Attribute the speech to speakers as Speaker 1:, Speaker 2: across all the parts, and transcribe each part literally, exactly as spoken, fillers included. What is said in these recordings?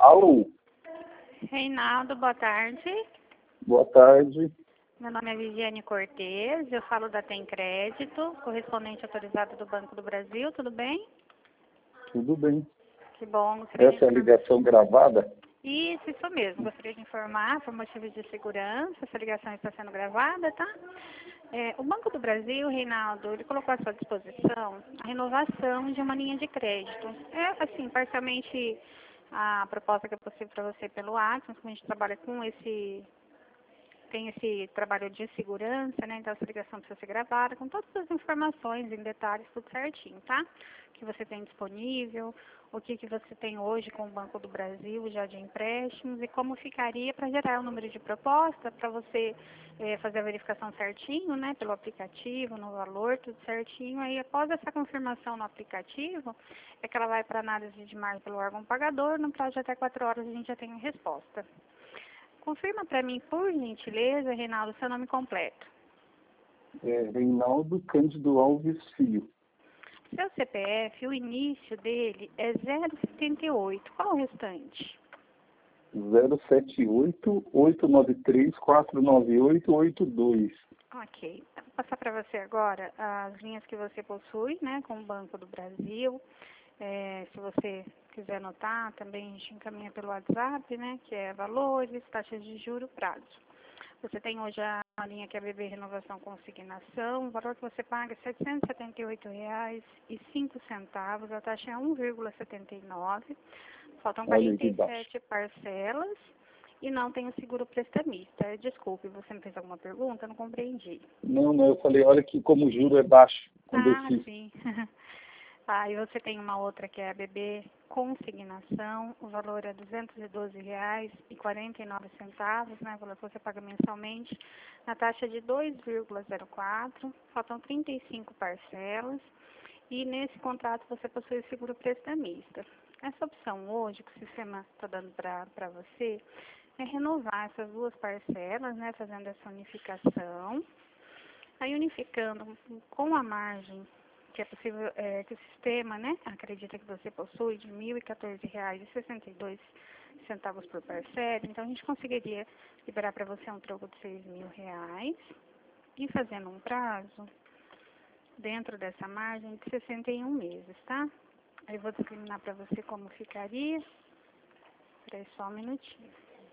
Speaker 1: Alô?
Speaker 2: Reinaldo, boa tarde.
Speaker 1: Boa tarde.
Speaker 2: Meu nome é Viviane Cortez, eu falo da Tem Crédito, correspondente autorizado do Banco do Brasil, tudo bem?
Speaker 1: Tudo bem.
Speaker 2: Que bom. Gostaria de
Speaker 1: Essa é a
Speaker 2: informar...
Speaker 1: ligação gravada?
Speaker 2: Isso, isso mesmo. Gostaria de informar, por motivos de segurança, essa ligação está sendo gravada, tá? É, o Banco do Brasil, Reinaldo, ele colocou à sua disposição a renovação de uma linha de crédito. É, assim, parcialmente a proposta que é possível para você pelo Acre, como a gente trabalha com esse... tem esse trabalho de segurança, né? Então essa ligação precisa ser gravada com todas as informações em detalhes, tudo certinho, tá? O que você tem disponível, o que, que você tem hoje com o Banco do Brasil já de empréstimos e como ficaria para gerar o número de proposta, para você eh, fazer a verificação certinho, né? Pelo aplicativo, no valor, tudo certinho. Aí após essa confirmação no aplicativo, é que ela vai para análise de margem pelo órgão pagador, no prazo de até quatro horas a gente já tem a resposta. Confirma para mim, por gentileza, Reinaldo, seu nome completo.
Speaker 1: É Reinaldo Cândido Alves Filho.
Speaker 2: Seu C P F, o início dele é zero setenta e oito. Qual o restante?
Speaker 1: zero sete oito, oito nove três, quatro nove oito, oito dois.
Speaker 2: Ok. Vou passar para você agora as linhas que você possui, né, com o Banco do Brasil. É, se você quiser anotar, também a gente encaminha pelo WhatsApp, né, que é valores, taxas de juros, prazo. Você tem hoje a linha que é B B Renovação Consignação, o valor que você paga é setecentos e setenta e oito reais e cinco centavos, a taxa é um vírgula setenta e nove, faltam quarenta e sete parcelas e não tem o seguro prestamista. Desculpe, você me fez alguma pergunta? Não compreendi.
Speaker 1: Não, não, eu falei, olha que como o juro é baixo quando
Speaker 2: Ah,
Speaker 1: eu fiz.
Speaker 2: sim. Aí você tem uma outra que é a B B Consignação, o valor é duzentos e doze reais e quarenta e nove centavos, né? O valor que você paga mensalmente, na taxa de dois vírgula zero quatro, faltam trinta e cinco parcelas, e nesse contrato você possui o seguro prestamista. Essa opção hoje que o sistema está dando para você é renovar essas duas parcelas, né? Fazendo essa unificação. Aí unificando com a margem que é possível, é, que o sistema, né, acredita que você possui de mil e quatorze reais e sessenta e dois centavos por parcela, então a gente conseguiria liberar para você um troco de seis mil reais e fazendo um prazo dentro dessa margem de sessenta e um meses, tá? Aí eu vou discriminar para você como ficaria. Espera aí só um minutinho.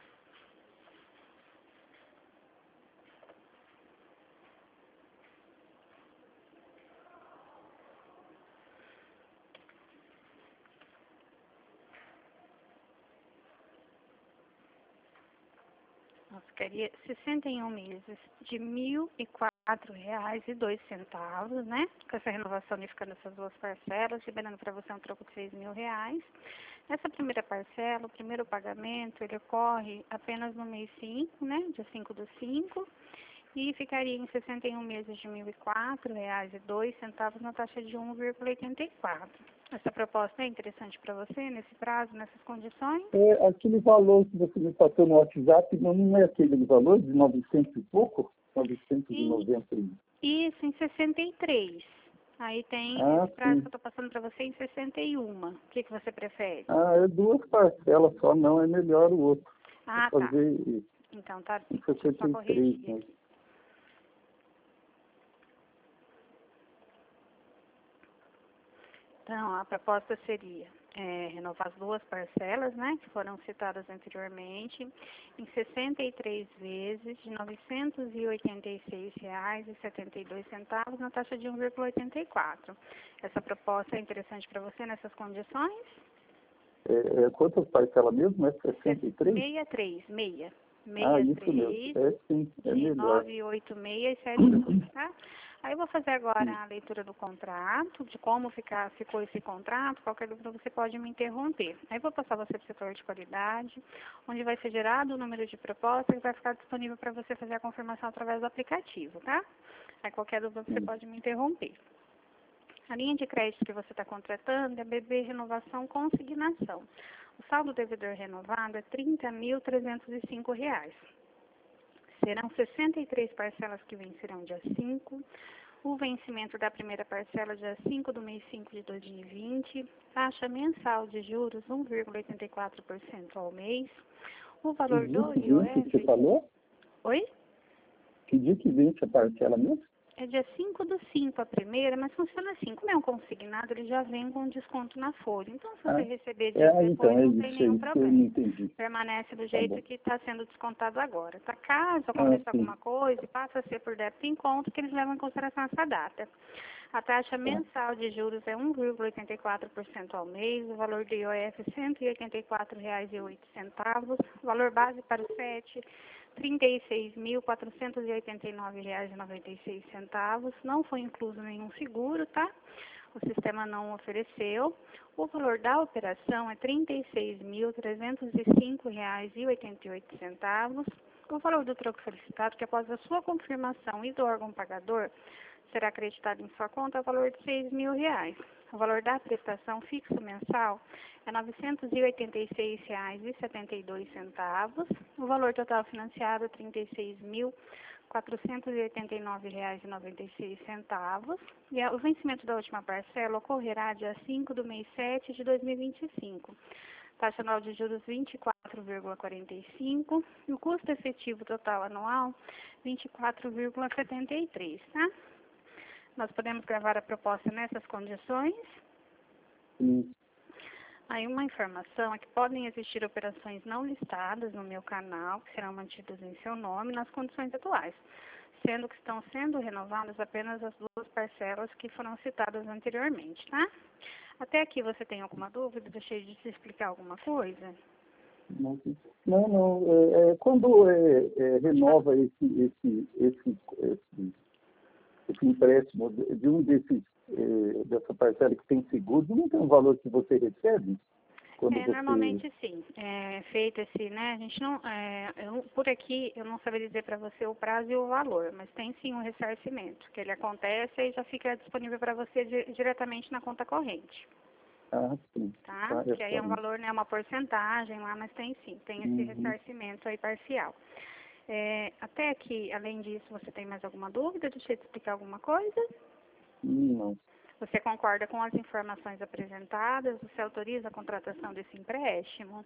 Speaker 2: Nós ficaria sessenta e um meses de mil e quatro reais e dois centavos, né? Com essa renovação unificando essas duas parcelas, liberando para você um troco de seis mil reais. Essa primeira parcela, o primeiro pagamento, ele ocorre apenas no mês cinco, né? Dia cinco do cinco. E ficaria em sessenta e um meses de mil e quatro reais e dois centavos na taxa de um vírgula oitenta e quatro. Essa proposta é interessante para você nesse prazo, nessas condições?
Speaker 1: É, aquele valor que você me passou no WhatsApp, não, não é aquele valor de novecentos e pouco? novecentos e noventa.
Speaker 2: E, isso, em sessenta e três. Aí tem
Speaker 1: Ah,
Speaker 2: esse prazo
Speaker 1: sim.
Speaker 2: que eu estou passando para você em sessenta e um. O que, que você prefere?
Speaker 1: Ah, é duas parcelas só, não, é melhor o outro.
Speaker 2: Ah,
Speaker 1: Vou
Speaker 2: tá.
Speaker 1: fazer
Speaker 2: Então tá.
Speaker 1: em
Speaker 2: Deixa eu só
Speaker 1: sessenta e três,
Speaker 2: corrigir
Speaker 1: né?
Speaker 2: aqui. Então, a proposta seria é, renovar as duas parcelas, né, que foram citadas anteriormente, em sessenta e três vezes de novecentos e oitenta e seis reais e setenta e dois centavos na taxa de um vírgula oitenta e quatro. Essa proposta é interessante para você nessas condições?
Speaker 1: É, é, quantas parcelas mesmo? É sessenta e três?
Speaker 2: sessenta e três, meia.
Speaker 1: Ah,
Speaker 2: sessenta e
Speaker 1: isso mesmo.
Speaker 2: três
Speaker 1: É sim, é
Speaker 2: de
Speaker 1: melhor.
Speaker 2: novecentos e oitenta e seis e setenta e dois, tá? Aí eu vou fazer agora
Speaker 1: Sim.
Speaker 2: a leitura do contrato, de como ficar, ficou esse contrato, qualquer dúvida você pode me interromper. Aí eu vou passar você para o setor de qualidade, onde vai ser gerado o número de proposta que vai ficar disponível para você fazer a confirmação através do aplicativo, tá? Aí qualquer dúvida você
Speaker 1: Sim.
Speaker 2: pode me interromper. A linha de crédito que você está contratando é B B Renovação Consignação. O saldo devedor renovado é trinta mil trezentos e cinco reais. Serão sessenta e três parcelas que vencerão dia cinco. O vencimento da primeira parcela dia cinco do mês cinco de dois mil e vinte. Taxa mensal de juros um vírgula oitenta e quatro por cento ao mês. O
Speaker 1: Que
Speaker 2: valor
Speaker 1: dia
Speaker 2: do
Speaker 1: que vence, você
Speaker 2: I O F...
Speaker 1: falou?
Speaker 2: Oi?
Speaker 1: Que dia que vence a parcela mesmo?
Speaker 2: É dia cinco do cinco a primeira, mas funciona assim. Como é um consignado, ele já vem com desconto na folha. Então, se você
Speaker 1: Ah,
Speaker 2: receber
Speaker 1: é,
Speaker 2: dias depois,
Speaker 1: então, é
Speaker 2: não tem
Speaker 1: isso, é
Speaker 2: nenhum
Speaker 1: isso que eu não
Speaker 2: problema.
Speaker 1: entendi.
Speaker 2: Permanece do
Speaker 1: Tá
Speaker 2: jeito
Speaker 1: bom.
Speaker 2: que está sendo descontado agora. Tá? Caso
Speaker 1: Ah,
Speaker 2: aconteça
Speaker 1: sim.
Speaker 2: alguma coisa e passa a ser por débito em conta, que eles levam em consideração essa data. A taxa
Speaker 1: Tá.
Speaker 2: mensal de juros é um vírgula oitenta e quatro por cento ao mês, o valor do I O F é cento e oitenta e quatro reais e oito centavos, o valor base para o S E T trinta e seis mil, quatrocentos e oitenta e nove reais e noventa e seis centavos. Não foi incluso nenhum seguro, tá? O sistema não ofereceu. O valor da operação é trinta e seis mil, trezentos e cinco reais e oitenta e oito centavos. O valor do troco solicitado, que após a sua confirmação e do órgão pagador, será acreditado em sua conta, é o valor de seis mil reais. O valor da prestação fixo mensal é novecentos e oitenta e seis reais e setenta e dois centavos. O valor total financiado é trinta e seis mil, quatrocentos e oitenta e nove reais e noventa e seis centavos. E o vencimento da última parcela ocorrerá dia cinco do mês sete de dois mil e vinte e cinco. Taxa anual de juros vinte e quatro vírgula quarenta e cinco e o custo efetivo total anual vinte e quatro vírgula setenta e três, tá? Nós podemos gravar a proposta nessas condições.
Speaker 1: Sim.
Speaker 2: Aí uma informação é que podem existir operações não listadas no meu canal, que serão mantidas em seu nome nas condições atuais, sendo que estão sendo renovadas apenas as duas parcelas que foram citadas anteriormente, tá? Até aqui você tem alguma dúvida? Deixei de te explicar alguma coisa?
Speaker 1: Não, não. não é, é, quando é, é, renova esse, esse, esse, esse, esse empréstimo de de um desses, é, dessa parcela que tem seguro, não tem um valor que você recebe? Quando
Speaker 2: É,
Speaker 1: você...
Speaker 2: normalmente sim. É feito esse, né? A gente não, é, eu, por aqui eu não saberia dizer para você o prazo e o valor, mas tem sim um ressarcimento, que ele acontece e já fica disponível para você di diretamente na conta corrente.
Speaker 1: Ah, sim.
Speaker 2: Tá?
Speaker 1: Tá, é
Speaker 2: Que aí
Speaker 1: só
Speaker 2: é um
Speaker 1: isso.
Speaker 2: valor, né, uma porcentagem lá, mas tem sim, tem esse
Speaker 1: Uhum.
Speaker 2: ressarcimento aí parcial. É, até aqui, além disso, você tem mais alguma dúvida? Deixa eu te explicar alguma coisa?
Speaker 1: Hum, Não.
Speaker 2: Você concorda com as informações apresentadas? Você autoriza a contratação desse empréstimo?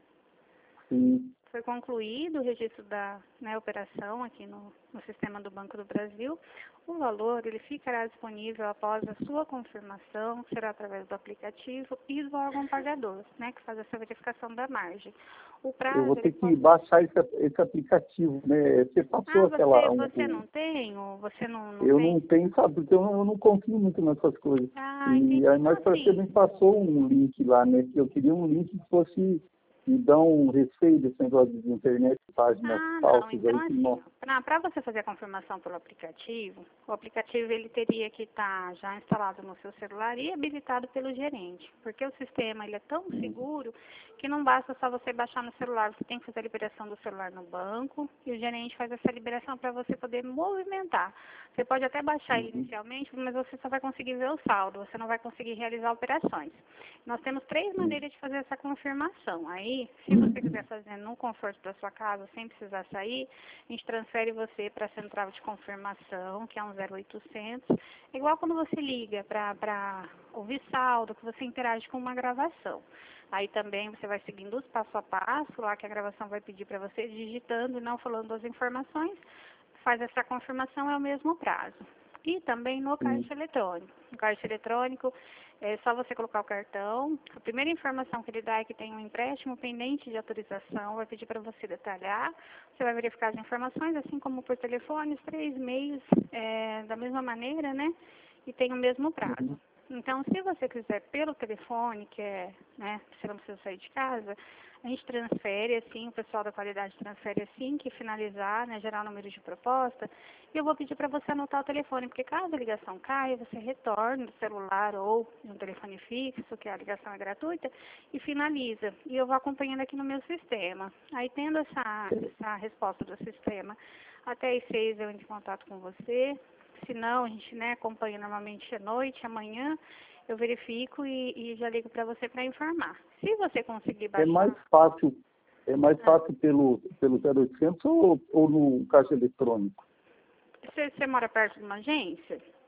Speaker 1: Sim.
Speaker 2: Foi concluído o registro da, né, operação aqui no, no sistema do Banco do Brasil. O valor ele ficará disponível após a sua confirmação, que será através do aplicativo e do órgão pagador, né, que faz essa verificação da margem. O
Speaker 1: Eu vou
Speaker 2: prazo ele
Speaker 1: ter que
Speaker 2: pode...
Speaker 1: baixar esse, esse aplicativo, né? Você
Speaker 2: Ah,
Speaker 1: passou
Speaker 2: você,
Speaker 1: aquela... Um,
Speaker 2: você
Speaker 1: um-
Speaker 2: não tem? Ou você não, não
Speaker 1: eu
Speaker 2: tem?
Speaker 1: não tenho, sabe, porque eu, não- eu não confio muito nessas coisas.
Speaker 2: Ah,
Speaker 1: E
Speaker 2: entendi.
Speaker 1: aí,
Speaker 2: Não,
Speaker 1: mas você
Speaker 2: assim,
Speaker 1: me passou um link lá, né? Que eu queria um link que fosse me dar um receio desse negócio de internet, páginas
Speaker 2: ah, não.
Speaker 1: falsas
Speaker 2: Então,
Speaker 1: aí que
Speaker 2: assim,
Speaker 1: não...
Speaker 2: para você fazer a confirmação pelo aplicativo, o aplicativo ele teria que estar já instalado no seu celular e habilitado pelo gerente, porque o sistema ele é tão seguro que não basta só você baixar no celular, você tem que fazer a liberação do celular no banco e o gerente faz essa liberação para você poder movimentar. Você pode até baixar ele
Speaker 1: Uhum.
Speaker 2: inicialmente, mas você só vai conseguir ver o saldo, você não vai conseguir realizar operações. Nós temos três maneiras de fazer essa confirmação. Aí, se você quiser fazer no conforto da sua casa, sem precisar sair, a gente transfere você para a central de confirmação, que é um zero oitocentos. Igual quando você liga para ouvir saldo, que você interage com uma gravação. Aí também você vai seguindo os passo a passo, lá que a gravação vai pedir para você, digitando e não falando as informações, faz essa confirmação, é o mesmo prazo. E também no caixa eletrônico. No caixa eletrônico, é só você colocar o cartão. A primeira informação que ele dá é que tem um empréstimo pendente de autorização, vai pedir para você detalhar. Você vai verificar as informações, assim como por telefone, os três meios, é, da mesma maneira, né? E tem o mesmo prazo. Então, se você quiser pelo telefone, que é, né, você não precisa sair de casa, a gente transfere assim, o pessoal da qualidade transfere assim que finalizar, né, gerar o número de proposta, e eu vou pedir para você anotar o telefone, porque caso a ligação caia, você retorna do celular ou de um telefone fixo, que a ligação é gratuita, e finaliza. E eu vou acompanhando aqui no meu sistema. Aí, tendo essa, essa resposta do sistema, até às seis eu entro em contato com você. Se não, a gente, né, acompanha normalmente à noite, amanhã, eu verifico e, e já ligo para você para informar. Se você conseguir
Speaker 1: É mais
Speaker 2: baixar...
Speaker 1: fácil, é mais
Speaker 2: Ah,
Speaker 1: fácil pelo, pelo zero oitocentos ou, ou no caixa eletrônico?
Speaker 2: você, você mora perto de uma agência?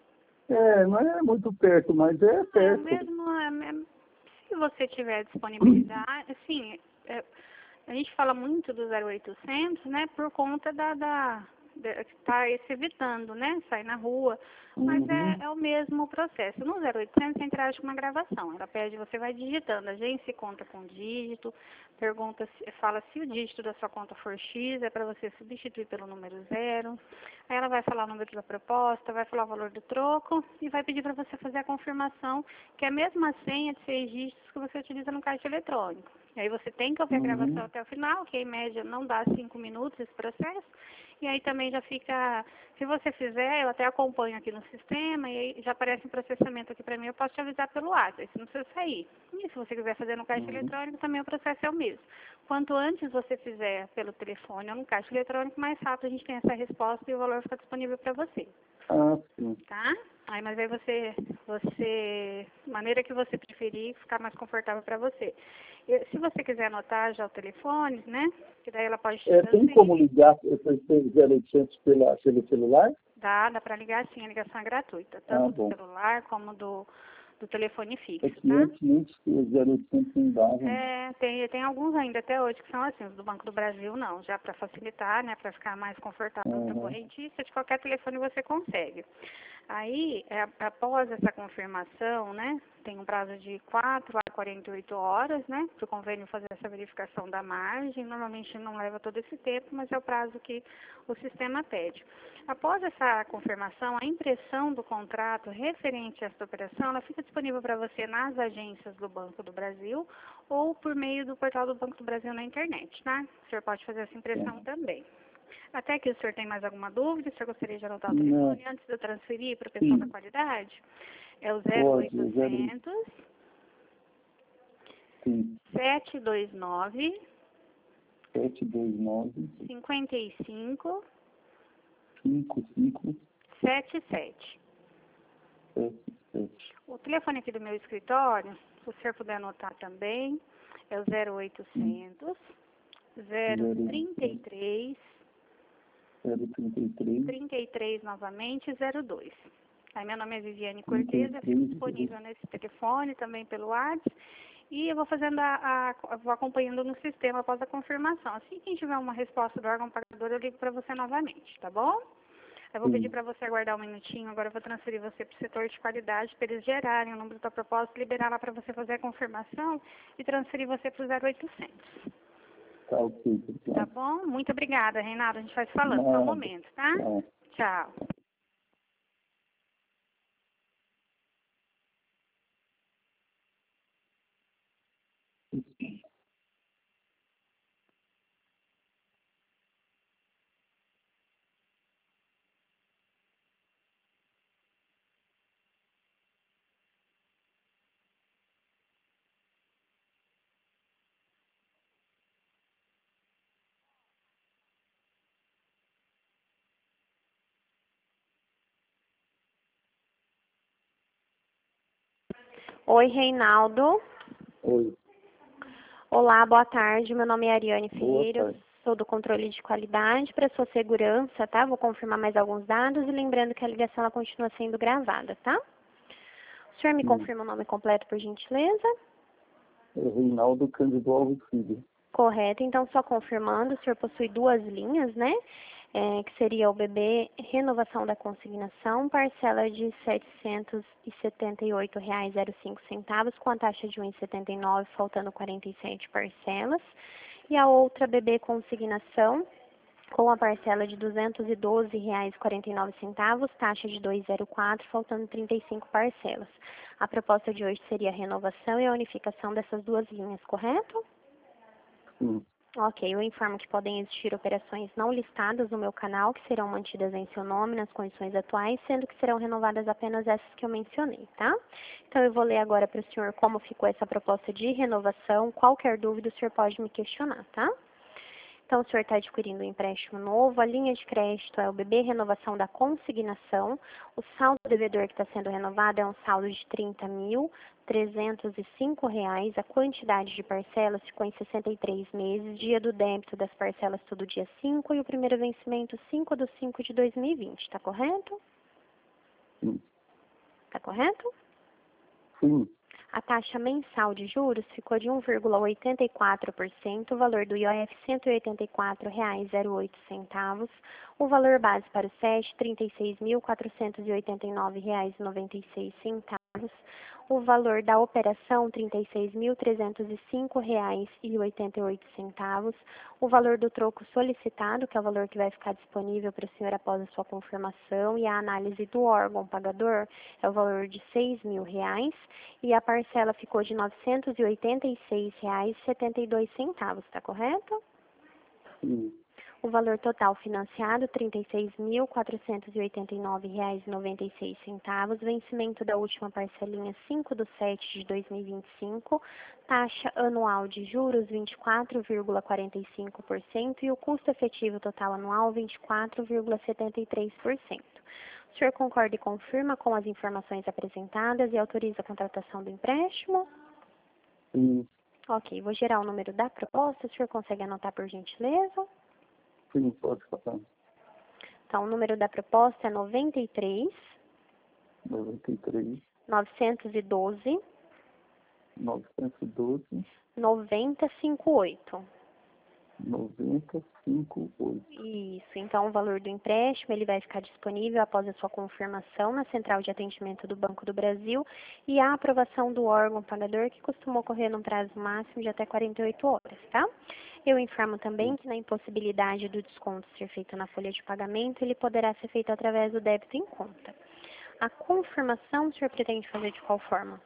Speaker 1: É, não é muito perto, mas é
Speaker 2: É,
Speaker 1: perto.
Speaker 2: mesmo, é, é, se você tiver disponibilidade, assim, é, a gente fala muito do zero oitocentos, né, por conta da, da, da que está se evitando, né, sair na rua, mas
Speaker 1: Uhum.
Speaker 2: é, é o mesmo processo. No zero oitocentos você interage com uma gravação, ela pede, você vai digitando, a agência conta com dígito, pergunta, se, fala se o dígito da sua conta for X, é para você substituir pelo número zero, aí ela vai falar o número da proposta, vai falar o valor do troco e vai pedir para você fazer a confirmação, que é a mesma senha de seis dígitos que você utiliza no caixa eletrônico. E aí você tem que ouvir a gravação
Speaker 1: Uhum.
Speaker 2: até o final, que em média não dá cinco minutos esse processo. E aí também já fica, se você fizer, eu até acompanho aqui no sistema, e aí já aparece um processamento aqui para mim, eu posso te avisar pelo WhatsApp, se não precisa sair. E se você quiser fazer no caixa
Speaker 1: Uhum.
Speaker 2: eletrônico, também o processo é o mesmo. Quanto antes você fizer pelo telefone ou no caixa eletrônico, mais rápido a gente tem essa resposta e o valor fica disponível para você.
Speaker 1: Ah, sim.
Speaker 2: Tá? Aí, mas aí você, você, maneira que você preferir, ficar mais confortável para você. E, se você quiser anotar já o telefone, né? Que daí ela pode te
Speaker 1: É, tem
Speaker 2: transferir.
Speaker 1: como ligar esse zero oitocentos pela, pelo celular?
Speaker 2: Dá, dá para ligar sim, a ligação é gratuita,
Speaker 1: Ah,
Speaker 2: tanto do
Speaker 1: bom.
Speaker 2: celular como do, do telefone
Speaker 1: É
Speaker 2: fixo,
Speaker 1: que
Speaker 2: tá?
Speaker 1: antes muitos zero oitocentos não davam.
Speaker 2: É, tem, tem alguns ainda até hoje que são assim, os do Banco do Brasil não, já para facilitar, né, para ficar mais confortável para o
Speaker 1: Uhum.
Speaker 2: correntista, de qualquer telefone você consegue. Aí, é, após essa confirmação, né, tem um prazo de quatro a quarenta e oito horas, né, para o convênio fazer essa verificação da margem. Normalmente não leva todo esse tempo, mas é o prazo que o sistema pede. Após essa confirmação, a impressão do contrato referente a essa operação, ela fica disponível para você nas agências do Banco do Brasil ou por meio do portal do Banco do Brasil na internet, tá? O senhor pode fazer essa impressão também. Até que o senhor tem mais alguma dúvida? O senhor gostaria de anotar o
Speaker 1: Não,
Speaker 2: telefone antes de eu transferir para o pessoal da
Speaker 1: sim,
Speaker 2: qualidade? É o
Speaker 1: pode, é zero,
Speaker 2: zero oitocentos,
Speaker 1: sim,
Speaker 2: sete dois nove,
Speaker 1: sete dois nove,
Speaker 2: cinco cinco
Speaker 1: cinco cinco
Speaker 2: sete sete.
Speaker 1: sete sete.
Speaker 2: O telefone aqui do meu escritório, se o senhor puder anotar também, é o zero
Speaker 1: Sim,
Speaker 2: oitocentos, zero
Speaker 1: zero,
Speaker 2: trinta e três,
Speaker 1: zero trinta e três,
Speaker 2: trinta e três novamente, zero dois. Aí meu nome é Viviane
Speaker 1: trinta e
Speaker 2: Cortez, eu fico
Speaker 1: três, zero.
Speaker 2: disponível nesse telefone, também pelo WhatsApp, e eu vou fazendo a, a vou acompanhando no sistema após a confirmação. Assim que tiver uma resposta do órgão pagador, eu ligo para você novamente, tá bom? Eu vou pedir
Speaker 1: Sim,
Speaker 2: para você aguardar um minutinho, agora eu vou transferir você para o setor de qualidade para eles gerarem o número da proposta, liberar lá para você fazer a confirmação e transferir você para o zero oitocentos.
Speaker 1: tá ok,
Speaker 2: Tá
Speaker 1: pessoal.
Speaker 2: bom? Muito obrigada, Reinaldo. A gente vai se falando. Só um
Speaker 1: Nada,
Speaker 2: momento, tá?
Speaker 1: tchau.
Speaker 2: Tchau. Oi, Reinaldo.
Speaker 1: Oi,
Speaker 2: Olá, boa tarde. Meu nome é Ariane
Speaker 1: boa
Speaker 2: Ferreira. Eu
Speaker 1: tarde.
Speaker 2: sou do controle de qualidade para sua segurança, tá? Vou confirmar mais alguns dados e lembrando que a ligação ela continua sendo gravada, tá? O senhor me
Speaker 1: Sim,
Speaker 2: confirma o nome completo, por gentileza?
Speaker 1: é Reinaldo Cândido Alves Filho.
Speaker 2: Correto. Então, só confirmando, o senhor possui duas linhas, né? É, que seria o B B Renovação da Consignação, parcela de setecentos e setenta e oito reais e zero cinco centavos, com a taxa de um vírgula setenta e nove, faltando quarenta e sete parcelas. E a outra B B Consignação, com a parcela de duzentos e doze reais e quarenta e nove centavos, taxa de dois vírgula zero quatro, faltando trinta e cinco parcelas. A proposta de hoje seria a renovação e a unificação dessas duas linhas, correto?
Speaker 1: Sim,
Speaker 2: Ok, eu informo que podem existir operações não listadas no meu canal, que serão mantidas em seu nome nas condições atuais, sendo que serão renovadas apenas essas que eu mencionei, tá? Então, eu vou ler agora para o senhor como ficou essa proposta de renovação. Qualquer dúvida, o senhor pode me questionar, tá? Então, o senhor está adquirindo um empréstimo novo, a linha de crédito é o B B Renovação da Consignação, o saldo do devedor que está sendo renovado é um saldo de trinta mil trezentos e cinco reais, a quantidade de parcelas ficou em sessenta e três meses, dia do débito das parcelas todo dia cinco e o primeiro vencimento cinco de cinco de dois mil e vinte, está correto?
Speaker 1: sim.
Speaker 3: Tá correto?
Speaker 1: Sim.
Speaker 3: A taxa mensal de juros ficou de um vírgula oitenta e quatro por cento, o valor do I O F cento e oitenta e quatro reais e zero oito centavos, o valor base para o S E S trinta e seis mil quatrocentos e oitenta e nove reais e noventa e seis centavos, o valor da operação trinta e seis mil trezentos e cinco reais e oitenta e oito centavos, o valor do troco solicitado, que é o valor que vai ficar disponível para o senhor após a sua confirmação, e a análise do órgão pagador é o valor de seis mil reais, e a parcela ficou de novecentos e oitenta e seis reais e setenta e dois centavos, está correto?
Speaker 1: Sim.
Speaker 3: O valor total financiado, trinta e seis mil quatrocentos e oitenta e nove reais e noventa e seis centavos, vencimento da última parcelinha cinco de sete de dois mil e vinte e cinco, taxa anual de juros vinte e quatro vírgula quarenta e cinco por cento e o custo efetivo total anual vinte e quatro vírgula setenta e três por cento. O senhor concorda e confirma com as informações apresentadas e autoriza a contratação do empréstimo?
Speaker 1: Sim.
Speaker 3: Ok, vou gerar o número da proposta, o senhor consegue anotar por gentileza?
Speaker 1: Sim, pode falar.
Speaker 3: Então, o número da proposta é noventa e três,
Speaker 1: noventa e três,
Speaker 3: novecentos e doze,
Speaker 1: novecentos e doze,
Speaker 3: noventa e cinquenta e oito.
Speaker 1: noventa e cinco, oito.
Speaker 3: Isso, então o valor do empréstimo ele vai ficar disponível após a sua confirmação na Central de Atendimento do Banco do Brasil e a aprovação do órgão pagador, que costuma ocorrer num prazo máximo de até quarenta e oito horas, tá? Eu informo também que na impossibilidade do desconto ser feito na folha de pagamento, ele poderá ser feito através do débito em conta. A confirmação o senhor pretende fazer de qual forma?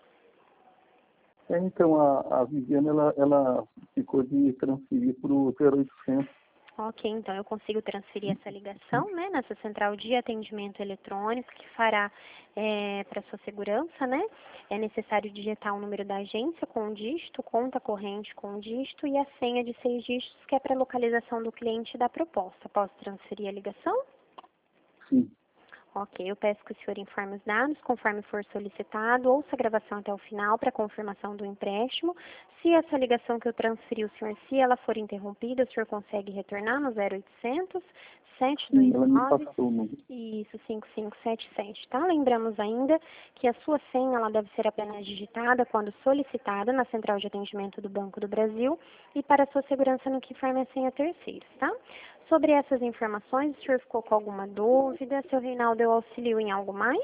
Speaker 1: É, então, a, a Viviane, ela, ela ficou de transferir para o zero oitocentos.
Speaker 3: Ok, então eu consigo transferir essa ligação, né, nessa central de atendimento eletrônico que fará é, para sua segurança, né? É necessário digitar o número da agência com um dígito, conta corrente com um dígito e a senha de seis dígitos que é para localização do cliente da proposta. Posso transferir a ligação?
Speaker 1: Sim.
Speaker 3: Ok, eu peço que o senhor informe os dados conforme for solicitado, ouça a gravação até o final para confirmação do empréstimo. Se essa ligação que eu transferi o senhor, se ela for interrompida, o senhor consegue retornar no zero oitocentos, sete dois
Speaker 1: Sim, ela me
Speaker 3: nove,
Speaker 1: passou o número.
Speaker 3: isso, cinco cinco sete sete, tá? Lembramos ainda que a sua senha ela deve ser apenas digitada quando solicitada na Central de Atendimento do Banco do Brasil e para sua segurança no que informe a senha terceiros, tá? Sobre essas informações, o senhor ficou com alguma dúvida? Seu Reinaldo, eu auxilio em algo mais?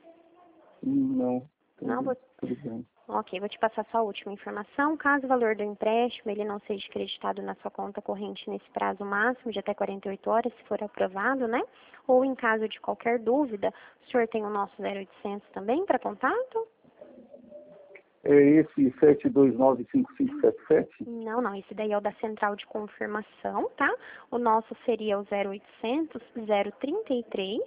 Speaker 1: Não,
Speaker 3: Não,
Speaker 1: tudo,
Speaker 3: vou...
Speaker 1: tudo bem.
Speaker 3: Ok, vou te passar só a última informação. Caso o valor do empréstimo ele não seja creditado na sua conta corrente nesse prazo máximo de até quarenta e oito horas, se for aprovado, né? Ou em caso de qualquer dúvida, o senhor tem o nosso zero oitocentos também para contato?
Speaker 1: É esse sete dois nove cinco cinco sete sete?
Speaker 3: Não, não, esse daí é o da central de confirmação, tá? O nosso seria o zero oitocentos, zero trinta e três.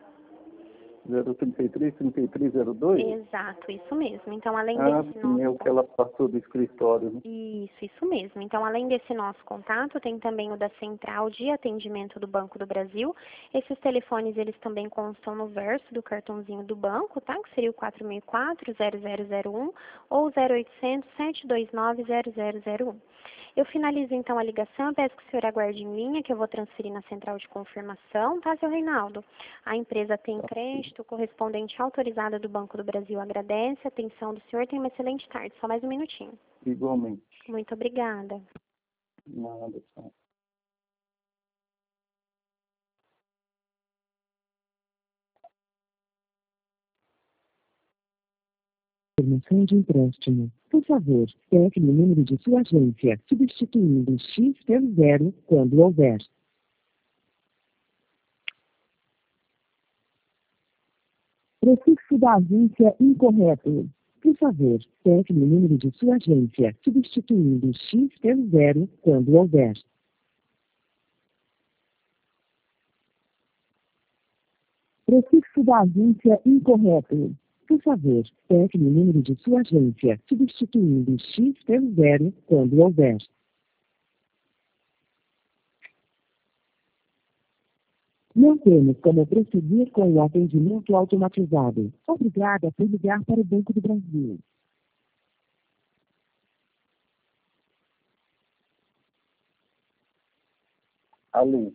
Speaker 1: zero trinta e três, trinta e três zero dois?
Speaker 3: Exato, isso mesmo. Então, além
Speaker 1: Ah,
Speaker 3: desse
Speaker 1: sim, é o
Speaker 3: nosso...
Speaker 1: que ela passou do escritório, né?
Speaker 3: Isso, isso mesmo. Então, além desse nosso contato, tem também o da Central de Atendimento do Banco do Brasil. Esses telefones, eles também constam no verso do cartãozinho do banco, tá? Que seria o quatro seis quatro, zero zero zero um ou zero oitocentos, sete dois nove, zero zero zero um. Eu finalizo então a ligação, peço que o senhor aguarde em linha, que eu vou transferir na central de confirmação, tá, seu Reinaldo? A empresa tem crédito, correspondente autorizada do Banco do Brasil agradece, a atenção do senhor, tenha uma excelente tarde, só mais um minutinho.
Speaker 1: Igualmente.
Speaker 3: Muito obrigada.
Speaker 1: Nada, tchau.
Speaker 4: Informação de empréstimo. Por favor, pegue o número de sua agência, substituindo X pelo zero quando houver. Prefixo da agência incorreto. Por favor, pegue o número de sua agência, substituindo X pelo zero quando houver. Prefixo da agência incorreto. Por favor, pegue o número de sua agência, substituindo X pelo zero quando houver. Não temos como prosseguir com o atendimento automatizado. Obrigada por ligar para o Banco do Brasil.
Speaker 1: Alô?